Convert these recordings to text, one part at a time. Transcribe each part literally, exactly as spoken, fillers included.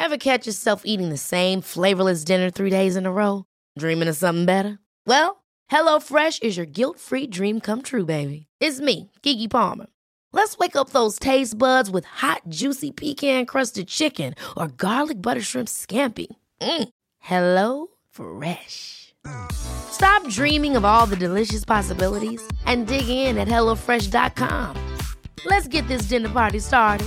Ever catch yourself eating the same flavorless dinner three days in a row? Dreaming of something better? Well, HelloFresh is your guilt-free dream come true, baby. It's me, Keke Palmer. Let's wake up those taste buds with hot, juicy pecan-crusted chicken or garlic butter shrimp scampi. Mm. Hello Fresh. Stop dreaming of all the delicious possibilities and dig in at hello fresh dot com. Let's get this dinner party started.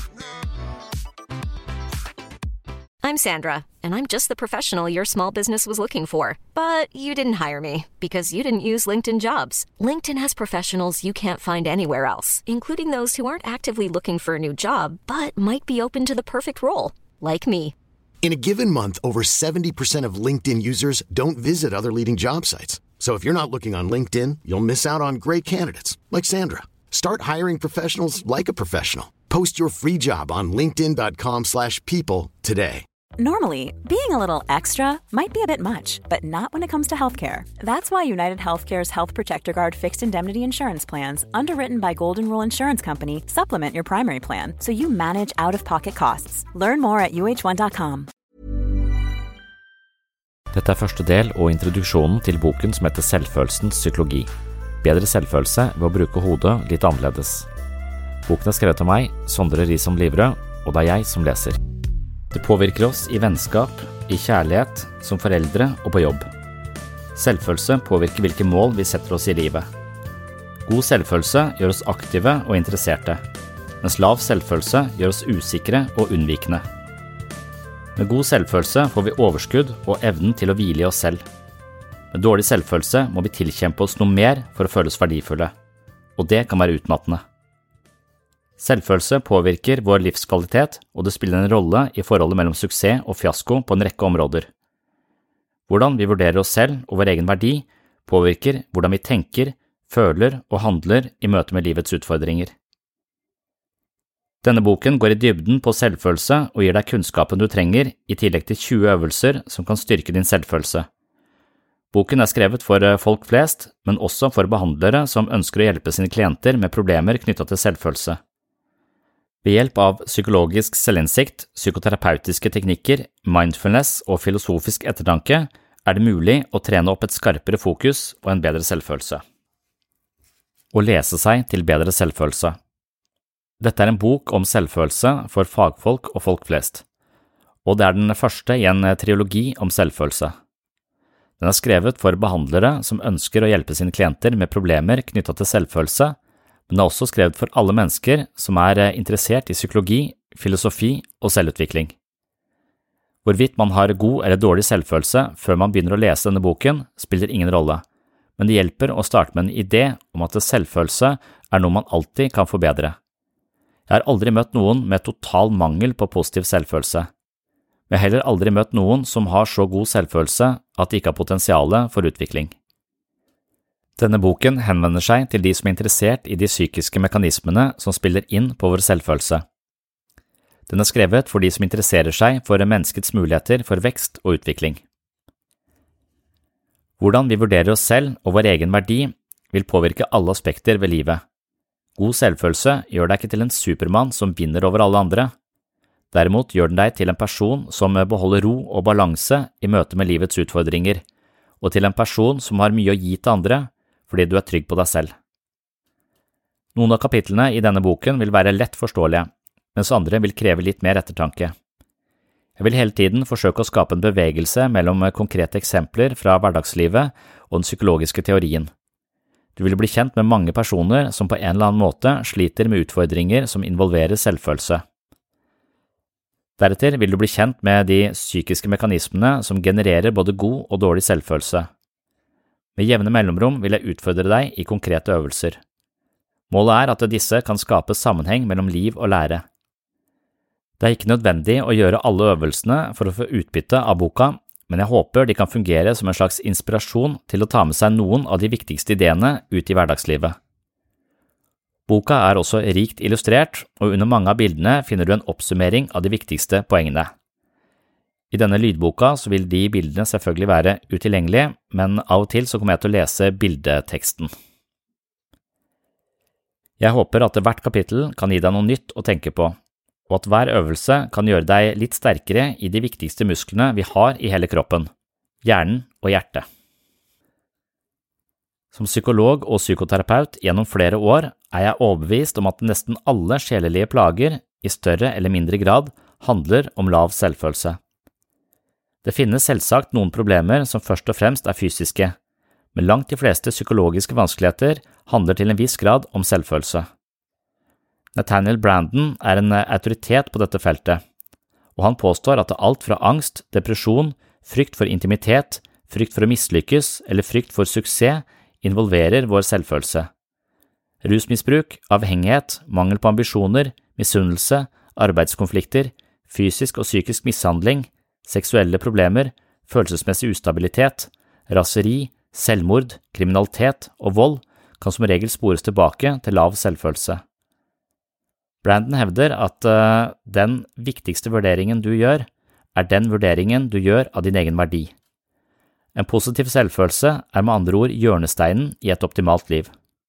I'm Sandra, and I'm just the professional your small business was looking for. But you didn't hire me because you didn't use LinkedIn Jobs. LinkedIn has professionals you can't find anywhere else, including those who aren't actively looking for a new job, but might be open to the perfect role, like me. In a given month, over seventy percent of LinkedIn users don't visit other leading job sites. So if you're not looking on LinkedIn, you'll miss out on great candidates like Sandra. Start hiring professionals like a professional. Post your free job on linkedin dot com slash people today. Normally, being a little extra might be a bit much, but not when it comes to healthcare. That's why United Healthcare's Health Protector Guard fixed indemnity insurance plans, underwritten by Golden Rule Insurance Company, supplement your primary plan so you manage out-of-pocket costs. Learn more at u h one dot com. Dette er første del og introduksjonen til boken som heter Selvfølelsens psykologi. Bedre selvfølelse ved å bruke hodet litt annerledes. Boken er skrevet av meg, Sondre Risom Livrød, og det er jeg som leser. Det påvirker oss i vennskap, i kjærlighet, som foreldre og på jobb. Selvfølelse påvirker hvilke mål vi setter oss i livet. God selvfølelse gjør oss aktive og interesserte, mens lav selvfølelse gjør oss usikre og unnvikende. Med god selvfølelse får vi overskudd og evnen til å hvile i oss selv. Med dårlig selvfølelse må vi tilkjempe oss noe mer for å føle oss verdifulle, og det kan være utmattende. Selvfølelse påvirker vår livskvalitet, og det spiller en rolle i forholdet mellom suksess og fiasko på en rekke områder. Hvordan vi vurderer oss selv og vår egen verdi påvirker hvordan vi tenker, føler og handler i møte med livets utfordringer. Denne boken går i dybden på selvfølelse og gir deg kunnskapen du trenger, i tillegg til tjue øvelser som kan styrke din selvfølelse. Boken er skrevet for folk flest, men også for behandlere som ønsker å hjelpe sine klienter med problemer knyttet til selvfølelse. Ved hjelp av psykologisk selvinnsikt, psykoterapeutiske teknikker, mindfulness og filosofisk ettertanke er det mulig å trene opp et skarpere fokus og en bedre selvfølelse. Å lese seg til bedre selvfølelse. Dette er en bok om selvfølelse for fagfolk og folk flest, og det er den første i en trilogi om selvfølelse. Den er skrevet for behandlere som ønsker å hjelpe sine klienter med problemer knyttet til selvfølelse, men den er også skrevet for alle mennesker som er interessert i psykologi, filosofi og selvutvikling. Hvorvidt man har god eller dårlig selvfølelse før man begynner å lese denne boken, spiller ingen rolle, men det hjelper å starte med en idé om at selvfølelse er noe man alltid kan forbedre. Jeg har aldri møtt noen med total mangel på positiv selvfølelse. Jeg har heller aldri møtt noen som har så god selvfølelse at de ikke har potensiale for utvikling. Denne boken henvender seg til de som er interessert i de psykiske mekanismene som spiller inn på vår selvfølelse. Den er skrevet for de som interesserer seg for menneskets muligheter for vekst og utvikling. Hvordan vi vurderer oss selv og vår egen verdi vil påvirke alle aspekter ved livet. God selvfølelse gjør deg ikke til en supermann som vinner over alle andre. Derimot gjør den deg til en person som beholder ro og balanse i møte med livets utfordringer, og til en person som har mye å gi til andre, fordi du er trygg på deg selv. Noen av kapitlene i denne boken vil være lett forståelige, mens andre vil kreve litt mer ettertanke. Jeg vil hele tiden forsøke å skape en bevegelse mellom konkrete eksempler fra hverdagslivet og den psykologiske teorien. Du vil bli kjent med mange personer som på en eller annen måte sliter med utfordringer som involverer selvfølelse. Deretter vil du bli kjent med de psykiske mekanismene som genererer både god og dårlig selvfølelse. Med jevne mellomrom vil jeg utfordre deg i konkrete øvelser. Målet er at disse kan skape sammenheng mellom liv og lære. Det er ikke nødvendig å gjøre alle øvelsene for å få utbytte av boka, men jeg håper de kan fungere som en slags inspirasjon til å ta med seg noen av de viktigste ideene ut i hverdagslivet. Boka er også rikt illustrert, og under mange av bildene finner du en oppsummering av de viktigste poengene. I denne lydboka så vil de bildene selvfølgelig være utilgjengelige, men av og til så kommer jeg til å lese bildeteksten. Jeg håper at hvert kapittel kan gi deg noe nytt å tenke på, og at hver øvelse kan gjøre deg litt sterkere i de viktigste musklene vi har i hele kroppen, hjernen og hjertet. Som psykolog og psykoterapeut gjennom flere år er jeg overbevist om at nesten alle sjelelige plager i større eller mindre grad handler om lav selvfølelse. Det finnes selvsagt noen problemer som først og fremst er fysiske, men langt de fleste psykologiske vanskeligheter handler til en viss grad om selvfølelse. Nathaniel Branden er en autoritet på dette feltet, og han påstår at alt fra angst, depresjon, frykt for intimitet, frykt for å mislykkes eller frykt for suksess involverer vår selvfølelse. Rusmisbruk, avhengighet, mangel på ambisjoner, misunnelse, arbeidskonflikter, fysisk og psykisk mishandling, seksuelle problemer, følelsesmessig ustabilitet, raseri, selvmord, kriminalitet og vold kan som regel spores tilbake til lav selvfølelse. Branden hevder at uh, den viktigste vurderingen du gjør, er den vurderingen du gjør av din egen verdi. En positiv selvfølelse er med andre ord hjørnesteinen i et optimalt liv.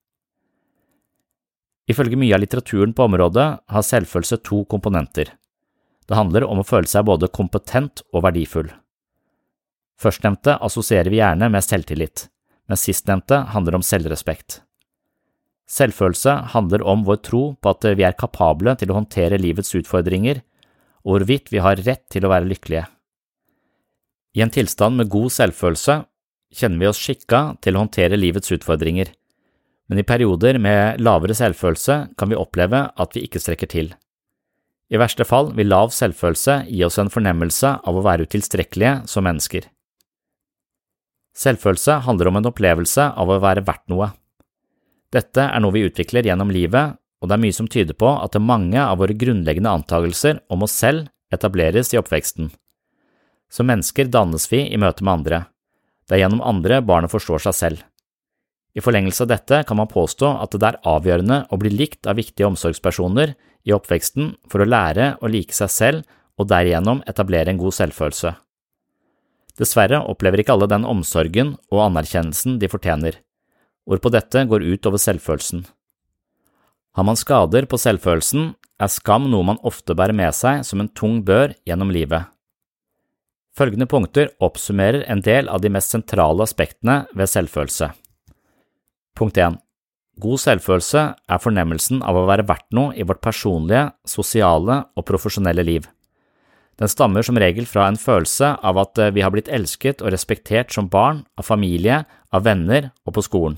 Ifølge mye av litteraturen på området har selvfølelse to komponenter. Det handler om å føle seg både kompetent og verdifull. Førstnevnte assosierer vi gjerne med selvtillit, men sistnevnte handler om selvrespekt. Selvfølelse handler om vår tro på at vi er kapable til å håndtere livets utfordringer, og hvorvidt vi har rett til å være lykkelige. I en tilstand med god selvfølelse kjenner vi oss skikket til å håndtere livets utfordringer, men i perioder med lavere selvfølelse kan vi oppleve at vi ikke strekker til. I verste fall vil lav selvfølelse gi oss en fornemmelse av å være utilstrekkelige som mennesker. Selvfølelse handler om en opplevelse av å være verdt noe. Dette er noe vi utvikler gjennom livet, og det er mye som tyder på at mange av våre grunnleggende antagelser om oss selv etableres i oppveksten. Som mennesker dannes vi i møte med andre. Det er gjennom andre barnet forstår seg selv. I forlengelse av dette kan man påstå at det er avgjørende å bli likt av viktige omsorgspersoner i oppveksten for å lære å like seg selv og derigjennom etablere en god selvfølelse. Dessverre opplever ikke alle den omsorgen og anerkjennelsen de fortjener, hvorpå dette går ut over selvfølelsen. Har man skader på selvfølelsen, er skam noe man ofte bærer med seg som en tung bør gjennom livet. Følgende punkter oppsummerer en del av de mest sentrale aspektene ved selvfølelse. Punkt én. God selvfølelse er fornemmelsen av å være verdt noe i vårt personlige, sosiale og profesjonelle liv. Den stammer som regel fra en følelse av at vi har blitt elsket og respektert som barn, av familie, av venner og på skolen.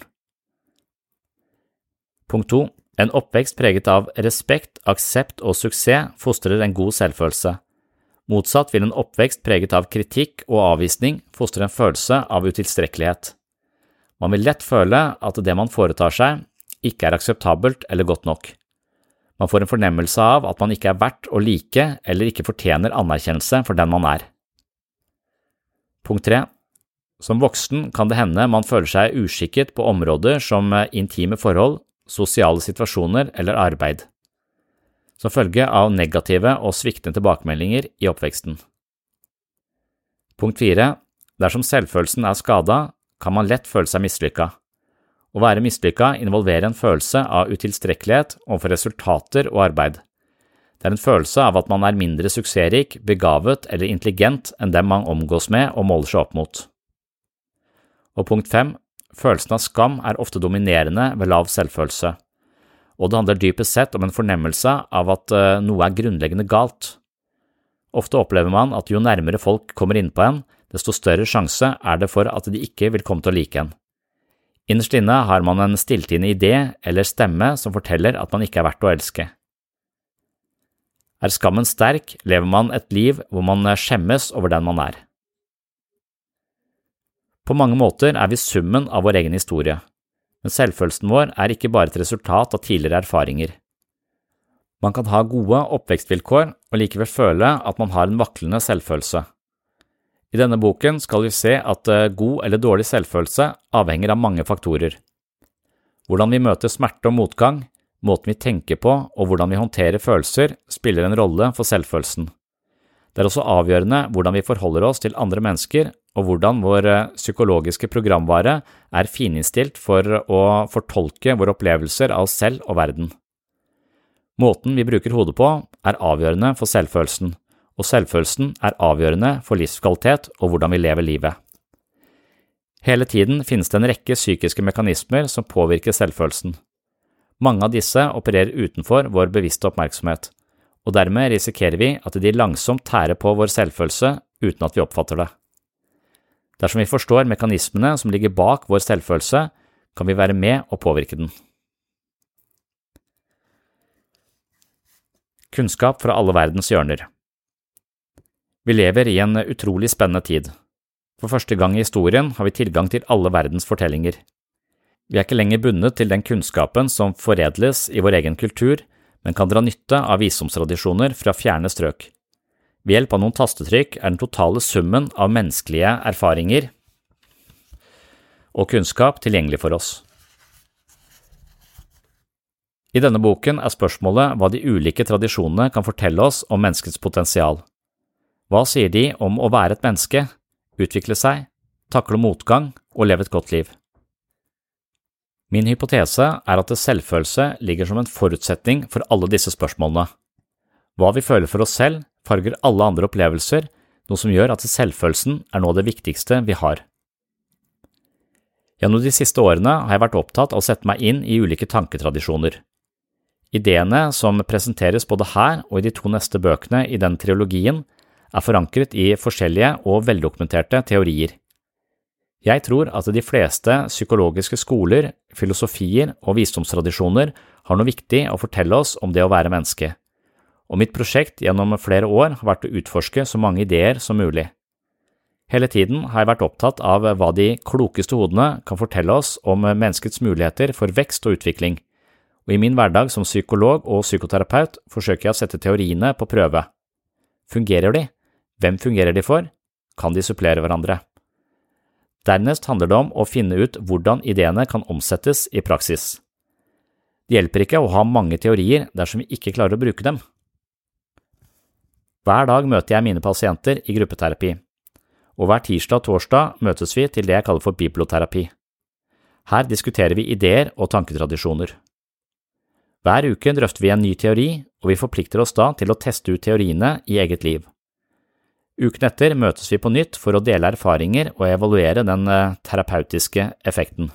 Punkt to. En oppvekst preget av respekt, aksept og suksess fostrer en god selvfølelse. Motsatt vil en oppvekst preget av kritikk og avvisning fostre en følelse av utilstrekkelighet. Man vil lett føle at det man foretar seg ikke er akseptabelt eller godt nok. Man får en fornemmelse av at man ikke er verdt å like eller ikke fortjener anerkjennelse for den man er. Punkt tre. Som voksen kan det hende man føler seg uskikket på områder som intime forhold, sosiale situasjoner eller arbeid, som følge av negative og sviktende tilbakemeldinger i oppveksten. Punkt fire. Dersom selvfølelsen er skadet, kan man lett føle seg mislykket. Å være mislykket involverer en følelse av utilstrekkelighet overfor resultater og arbeid. Det er en følelse av at man er mindre suksessrik, begavet eller intelligent enn dem man omgås med og måler seg opp mot. Og punkt fem. Følelsen av skam er ofte dominerende ved lav selvfølelse, og det handler dypest sett om en fornemmelse av at noe er grunnleggende galt. Ofte opplever man at jo nærmere folk kommer inn på en, desto større sjanse er det for at de ikke vil komme til å like en. Innerst inne har man en stilltiende idé eller stemme som forteller at man ikke er verdt å elske. Er skammen sterk, lever man et liv hvor man skjemmes over den man er. På mange måter er vi summen av vår egen historie, men selvfølelsen vår er ikke bare et resultat av tidligere erfaringer. Man kan ha gode oppvekstvilkår og likevel føle at man har en vaklende selvfølelse. I denne boken skal vi se at god eller dårlig selvfølelse avhenger av mange faktorer. Hvordan vi møter smerte og motgang, måten vi tenker på og hvordan vi håndterer følelser spiller en rolle for selvfølelsen. Det er også avgjørende hvordan vi forholder oss til andre mennesker og hvordan vår psykologiske programvare er fininnstilt for å fortolke våre opplevelser av oss selv og verden. Måten vi bruker hodet på er avgjørende for selvfølelsen, og selvfølelsen er avgjørende for livskvalitet og hvordan vi lever livet. Hele tiden finnes det en rekke psykiske mekanismer som påvirker selvfølelsen. Mange av disse opererer utenfor vår bevisste oppmerksomhet, og dermed risikerer vi at de langsomt tærer på vår selvfølelse uten at vi oppfatter det. Dersom vi forstår mekanismene som ligger bak vår selvfølelse, kan vi være med og påvirke den. Kunnskap fra alle verdens hjørner. Vi lever i en utrolig spennende tid. For første gang i historien har vi tilgang til alle verdens fortellinger. Vi er ikke lenger bundet til den kunnskapen som foredles i vår egen kultur, men kan dra nytte av visdomstradisjoner fra fjerne strøk. Ved hjelp av noen tastetrykk er den totale summen av menneskelige erfaringer og kunnskap tilgjengelig for oss. I denne boken er spørsmålet hva de ulike tradisjonene kan fortelle oss om menneskets potensial. Hva sier de om å være et menneske, utvikle seg, takle motgang og leve et godt liv? Min hypotese er at selvfølelse ligger som en forutsetning for alle disse spørsmålene. Hva vi føler for oss selv farger alle andre opplevelser, noe som gjør at selvfølelsen er noe av det viktigste vi har. Gjennom de siste årene har jeg vært opptatt av å sette meg inn i ulike tanketradisjoner. Ideene som presenteres både her og i de to neste bøkene i den trilogien er forankret i forskjellige og veldokumenterte teorier. Jeg tror at de fleste psykologiske skoler, filosofier og visdomstradisjoner har noe viktig å fortelle oss om det å være menneske, og mitt prosjekt gjennom flere år har vært å utforske så mange ideer som mulig. Hele tiden har jeg vært opptatt av hva de klokeste hodene kan fortelle oss om menneskets muligheter for vekst og utvikling, og i min hverdag som psykolog og psykoterapeut forsøker jeg å sette teoriene på prøve. Fungerer de? Hvem fungerer de for? Kan de supplere hverandre? Dernest handler det om å finne ut hvordan ideene kan omsettes i praksis. Det hjelper ikke å ha mange teorier dersom vi ikke klarer å bruke dem. Hver dag møter jeg mine pasienter i gruppeterapi, og hver tirsdag og torsdag møtes vi til det jeg kaller for biblioterapi. Her diskuterer vi ideer og tanketradisjoner. Hver uke drøfter vi en ny teori, og vi forplikter oss da til å teste ut teoriene i eget liv. Uken etter møtes vi på nytt for å dele erfaringer og evaluere den terapeutiske effekten.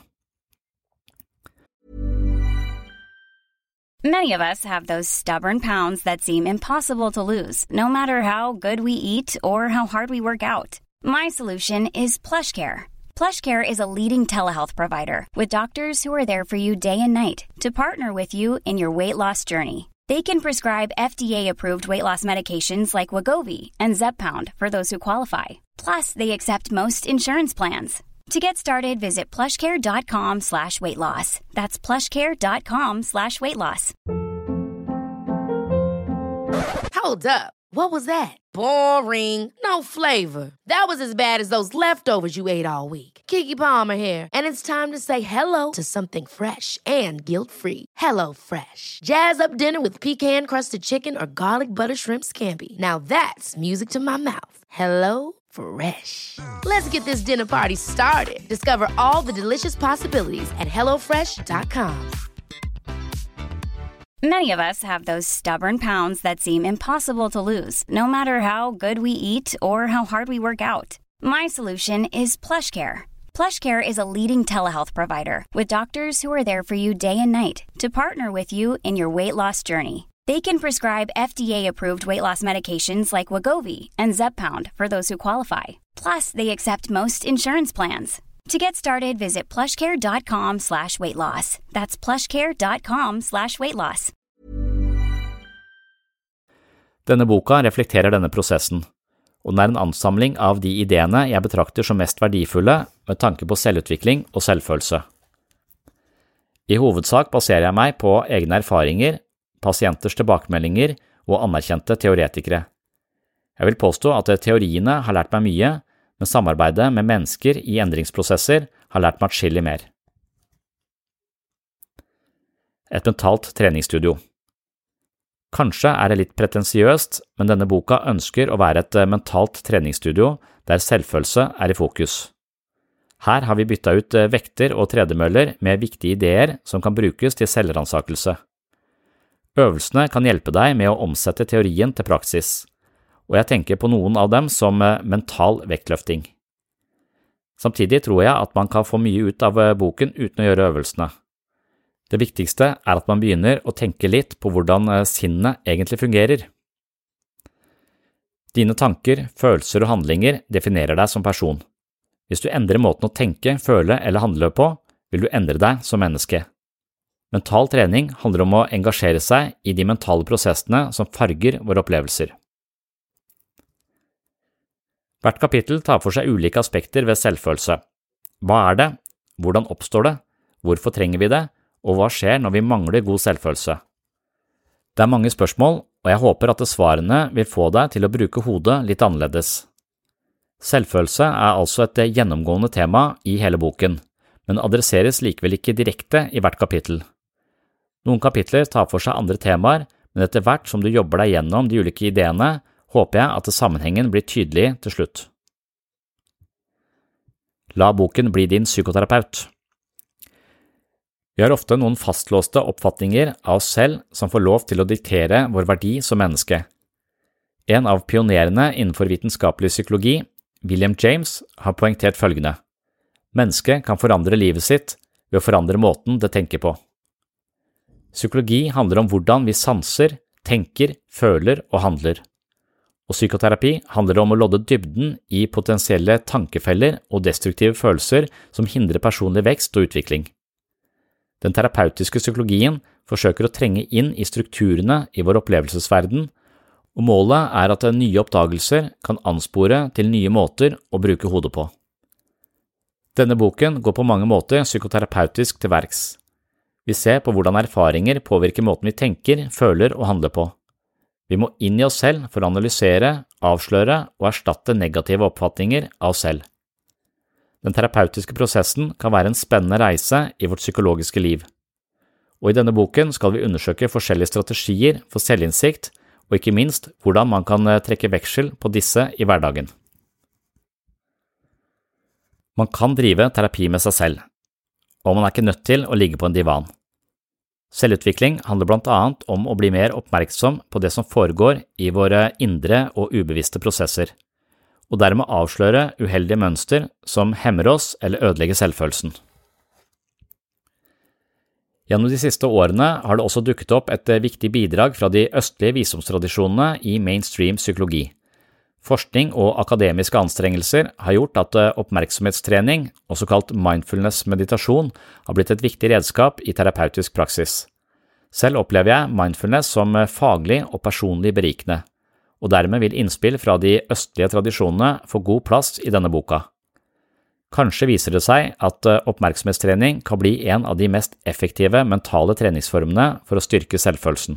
Many of us have those stubborn pounds that seem impossible to lose, no matter how good we eat or how hard we work out. My solution is PlushCare. PlushCare is a leading telehealth provider with doctors who are there for you day and night to partner with you in your weight loss journey. They can prescribe F D A-approved weight loss medications like Wegovy and Zepbound for those who qualify. Plus, they accept most insurance plans. To get started, visit plushcare.com slash weight loss. That's plushcare.com slash weight loss. Hold up. What was that? Boring. No flavor. That was as bad as those leftovers you ate all week. Keke Palmer here, and it's time to say hello to something fresh and guilt-free. Hello Fresh. Jazz up dinner with pecan-crusted chicken or garlic butter shrimp scampi. Now that's music to my mouth. Hello Fresh. Let's get this dinner party started. Discover all the delicious possibilities at hello fresh dot com. Many of us have those stubborn pounds that seem impossible to lose, no matter how good we eat or how hard we work out. My solution is PlushCare. PlushCare is a leading telehealth provider with doctors who are there for you day and night to partner with you in your weight loss journey. They can prescribe F D A-approved weight loss medications like Wegovy and Zepbound for those who qualify. Plus, they accept most insurance plans. To get started, visit plushcare.com slash weight loss. That's plushcare.com slash weight loss. Denne boka reflekterer denne prosessen, og den er en ansamling av de ideene jeg betrakter som mest verdifulle med tanke på selvutvikling og selvfølelse. I hovedsak baserer jeg meg på egne erfaringer, pasienters tilbakemeldinger og anerkjente teoretikere. Jeg vil påstå at teoriene har lært meg mye, men samarbeidet med mennesker i endringsprosesser har lært meg atskillig mer. Et mentalt treningsstudio. Kanskje er det litt pretensiøst, men denne boka ønsker å være et mentalt treningsstudio der selvfølelse er i fokus. Her har vi byttet ut vekter og tredemøller med viktige ideer som kan brukes til selvransakelse. Øvelsene kan hjelpe deg med å omsette teorien til praksis, og jeg tenker på noen av dem som mental vektløfting. Samtidig tror jeg at man kan få mye ut av boken uten å gjøre øvelsene. Det viktigste er at man begynner å tenke litt på hvordan sinnet egentlig fungerer. Dine tanker, følelser og handlinger definerer deg som person. Hvis du endrer måten å tenke, føle eller handle på, vil du endre deg som menneske. Mental trening handler om å engasjere seg i de mentale prosessene som farger våre opplevelser. Hvert kapittel tar for seg ulike aspekter ved selvfølelse. Hva er det? Hvordan oppstår det? Hvorfor trenger vi det? Og hva skjer når vi mangler god selvfølelse? Det er mange spørsmål, og jeg håper at svarene vil få deg til å bruke hodet litt annerledes. Selvfølelse er altså et gjennomgående tema i hele boken, men adresseres likevel ikke direkte i hvert kapittel. Noen kapitler tar for seg andre temaer, men etter hvert som du jobber deg gjennom de ulike ideene, håper jeg at sammenhengen blir tydelig til slutt. La boken bli din psykoterapeut. Vi har ofte noen fastlåste oppfatninger av oss selv som får lov til å diktere vår verdi som menneske. En av pionerene innenfor vitenskapelig psykologi, William James, har poengtert følgende: Mennesket kan forandre livet sitt ved å forandre måten det tenker på. Psykologi handler om hvordan vi sanser, tenker, føler og handler. Og psykoterapi handler om å lodde dybden i potensielle tankefeller og destruktive følelser som hindrer personlig vekst og utvikling. Den terapeutiske psykologien forsøker å trenge inn i strukturene i vår opplevelsesverden, og målet er at nye oppdagelser kan anspore til nye måter å bruke hodet på. Denne boken går på mange måter psykoterapeutisk til verks. Vi ser på hvordan erfaringer påvirker måten vi tenker, føler og handler på. Vi må inn i oss selv for å analysere, avsløre og erstatte negative oppfatninger av oss selv. Den terapeutiske prosessen kan være en spennende reise i vårt psykologiske liv. Og i denne boken skal vi undersøke forskjellige strategier for selvinnsikt, og ikke minst hvordan man kan trekke veksel på disse i hverdagen. Man kan drive terapi med seg selv, og man er ikke nødt til å ligge på en divan. Selvutvikling handler blant annet om å bli mer oppmerksom på det som foregår i våre indre og ubevisste prosesser, og dermed avsløre uheldige mønster som hemmer oss eller ødelegger selvfølelsen. Gjennom de siste årene har det også dukket opp et viktig bidrag fra de østlige visdomstradisjonene i mainstream psykologi. Forskning og akademiske anstrengelser har gjort at oppmerksomhetstrening, også kalt mindfulness-meditasjon, har blitt et viktig redskap i terapeutisk praksis. Selv opplever jeg mindfulness som faglig og personlig berikende, og dermed vil innspill fra de østlige tradisjonene få god plass i denne boka. Kanskje viser det seg at oppmerksomhetstrening kan bli en av de mest effektive mentale treningsformene for å styrke selvfølelsen.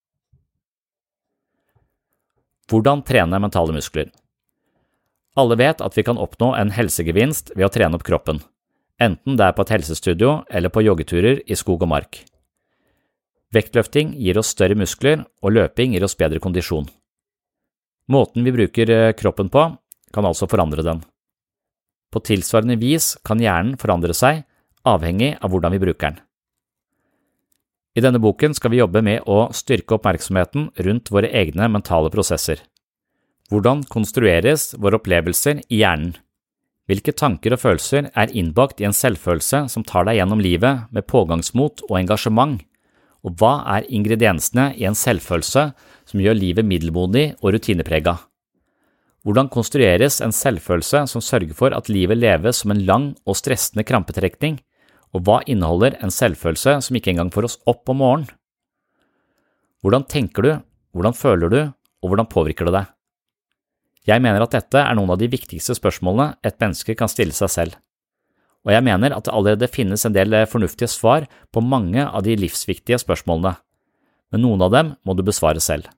Hvordan trene mentale muskler? Alle vet at vi kan oppnå en helsegevinst ved å trene opp kroppen, enten det er på et helsestudio eller på joggeturer i skog og mark. Vektløfting gir oss større muskler, og løping gir oss bedre kondisjon. Måten vi bruker kroppen på kan altså forandre den. På tilsvarende vis kan hjernen forandre seg, avhengig av hvordan vi bruker den. I denne boken skal vi jobbe med å styrke oppmerksomheten rundt våre egne mentale prosesser. Hvordan konstrueres våre opplevelser i hjernen? Hvilke tanker og følelser er innbakt i en selvfølelse som tar deg gjennom livet med pågangsmot og engasjement? Og hva er ingrediensene i en selvfølelse som gjør livet middelmodig og rutinepreget? Hvordan konstrueres en selvfølelse som sørger for at livet leves som en lang og stressende krampetrekning? Og hva inneholder en selvfølelse som ikke engang får oss opp om morgenen? Hvordan tenker du, hvordan føler du, og hvordan påvirker det deg? Jeg mener at dette er noen av de viktigste spørsmålene et menneske kan stille seg selv. Og jeg mener at det allerede finnes en del fornuftige svar på mange av de livsviktige spørsmålene, men noen av dem må du besvare selv.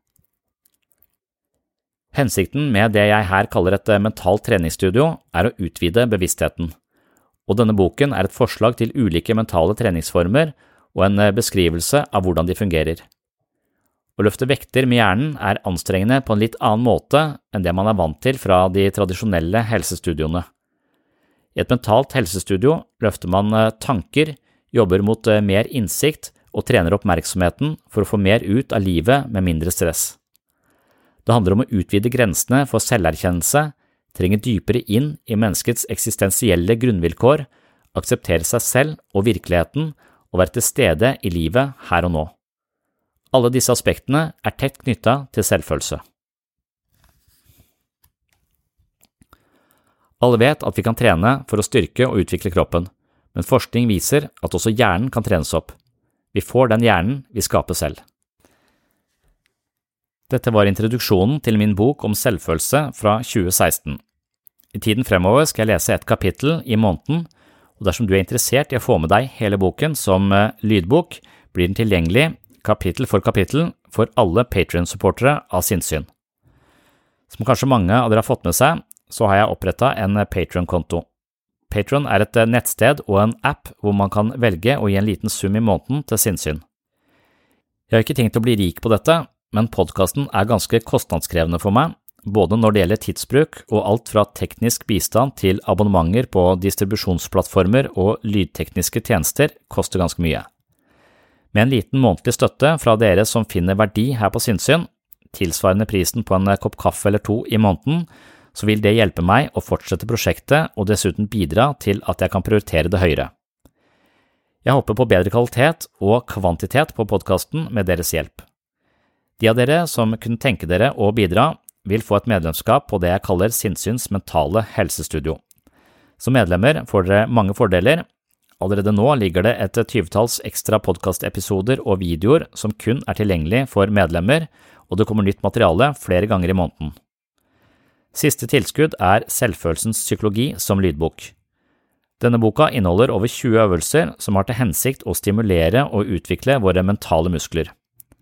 Hensikten med det jeg her kaller et mentalt treningsstudio er å utvide bevisstheten. Og denne boken er et forslag til ulike mentale treningsformer og en beskrivelse av hvordan de fungerer. Å løfte vekter med hjernen er anstrengende på en litt annen måte enn det man er vant til fra de tradisjonelle helsestudioene. I et mentalt helsestudio løfter man tanker, jobber mot mer innsikt og trener oppmerksomheten for å få mer ut av livet med mindre stress. Det handler om å utvide grensene for selverkjennelse, trenge dypere inn i menneskets eksistensielle grunnvilkår, akseptere seg selv og virkeligheten og være til stede i livet her og nå. Alle disse aspektene er tett knyttet til selvfølelse. Alle vet at vi kan trene for å styrke og utvikle kroppen, men forskning viser at også hjernen kan trenes opp. Vi får den hjernen vi skaper selv. Dette var introduksjonen til min bok om selvfølelse fra tjue seksten. I tiden fremover skal jeg lese et kapittel i måneden, og dersom du er interessert i å få med deg hele boken som lydbok, blir den tilgjengelig kapittel for kapittel for alle Patreon-supportere av sinnssyn. Som kanskje mange av dere har fått med seg, så har jeg opprettet en Patreon-konto. Patreon er et nettsted og en app hvor man kan velge å gi en liten sum i måneden til sinnssyn. Jeg har ikke tenkt å bli rik på dette, men podcasten er ganske kostnadskrevende for meg, både når det gjelder tidsbruk og alt fra teknisk bistand til abonnementer på distribusjonsplattformer og lydtekniske tjenester koster ganske mye. Med en liten månedlig støtte fra dere som finner verdi her på sinnssyn, tilsvarende prisen på en kopp kaffe eller to i måneden, så vil det hjelpe meg å fortsette prosjektet og dessuten bidra til at jeg kan prioritere det høyere. Jeg håper på bedre kvalitet og kvantitet på podcasten med deres hjelp. De av dere som kunne tenke dere å bidra, vil få et medlemskap på det jeg kaller Sinnsyns mentale helsestudio. Som medlemmer får dere mange fordeler. Allerede nå ligger det et tyvetalls ekstra podcastepisoder og videoer som kun er tilgjengelig for medlemmer, og det kommer nytt materiale flere ganger i måneden. Siste tilskudd er Selvfølelsens psykologi som lydbok. Denne boka inneholder over tjue øvelser som har til hensikt å stimulere og utvikle våre mentale muskler.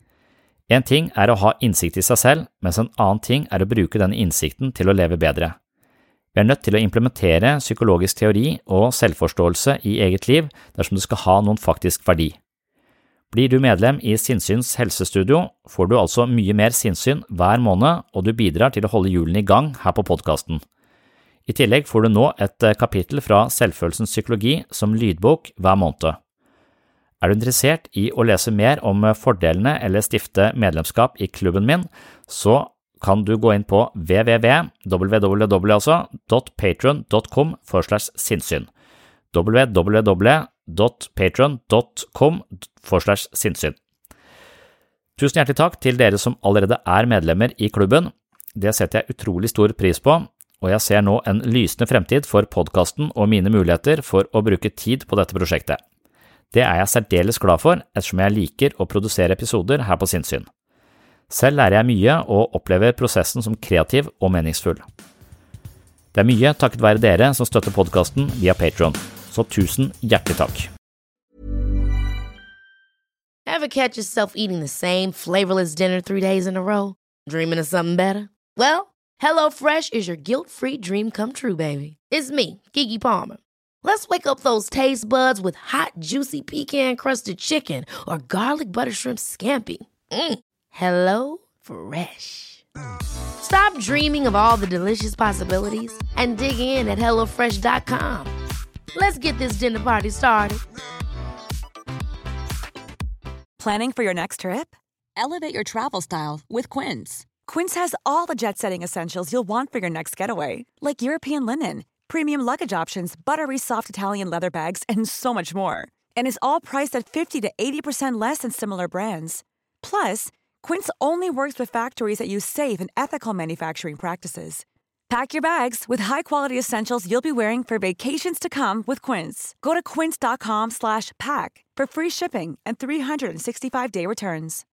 En ting er å ha innsikt i seg selv, mens en annen ting er å bruke denne innsikten til å leve bedre. Vi er nødt til å implementere psykologisk teori og selvforståelse i eget liv dersom det skal ha noen faktisk verdi. Blir du medlem i Sinnsyns helsestudio, får du altså mye mer sinnssyn hver måned, og du bidrar til å holde hjulene i gang her på podcasten. I tillegg får du nå et kapittel fra Selvfølelsens psykologi som lydbok hver måned. Er du interessert i å lese mer om fordelene eller stifte medlemskap i klubben min, så kan du gå inn på www dot patreon dot com forward slash sinnssyn. www dot patreon dot com forward slash sinnssyn. Tusen hjertelig takk til dere som allerede er medlemmer i klubben. Det setter jeg utrolig stor pris på, og jeg ser nå en lysende fremtid for podcasten og mine muligheter for å bruke tid på dette prosjektet. Det er jeg særdeles glad for, ettersom jeg liker å produsere episoder her på Sinnssyn. Selv lærer jeg mye og opplever prosessen som kreativ og meningsfull. Det er mye takket være dere som støtter podcasten via Patreon, så tusen hjertelig takk. Ever catch yourself eating the same flavorless dinner three days in a row? Dreaming of something better? Well, HelloFresh is your guilt-free dream come true, baby. It's me, Keke Palmer. Let's wake up those taste buds with hot, juicy pecan-crusted chicken or garlic butter shrimp scampi. Mm. Hello Fresh. Stop dreaming of all the delicious possibilities and dig in at hello fresh dot com. Let's get this dinner party started. Planning for your next trip? Elevate your travel style with Quince. Quince has all the jet-setting essentials you'll want for your next getaway, like European linen, premium luggage options, buttery soft Italian leather bags, and so much more. And is all priced at fifty to eighty percent less than similar brands. Plus, Quince only works with factories that use safe and ethical manufacturing practices. Pack your bags with high-quality essentials you'll be wearing for vacations to come with Quince. Go to quince dot com slash pack for free shipping and three sixty-five day returns.